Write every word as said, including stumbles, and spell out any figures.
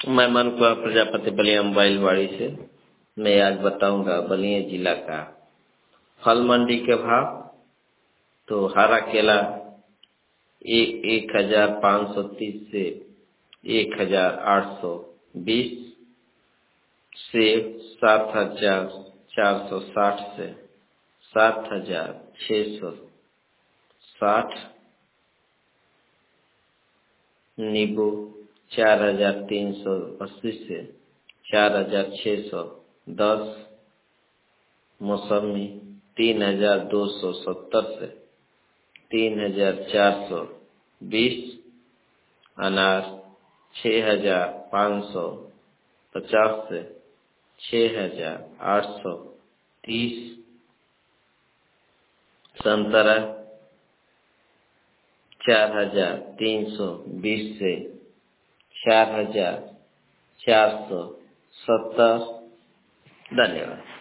मैं मन कुमार प्रजापति बलिया मोबाइलवाड़ी से। मैं आज बताऊंगा बलिया जिला का फल मंडी के भाव। तो हरा केला एक एक हजार पाँच सौ तीस से एक हजार आठ सौ बीस, सेब सात हजार चार सौ साठ से सात हजार छः सौ साठ, नींबू चार हजार तीन सौ अस्सी से चार हजार छः सौ दस, मौसमी तीन हजार दो सौ सत्तर से तीन हजार चार सौ बीस, अनार छः हजार पाँच सौ पचास से छः हजार आठ सौ तीस, संतरा चार हजार तीन सौ बीस से चार हजार चार सौ सत्तर। धन्यवाद।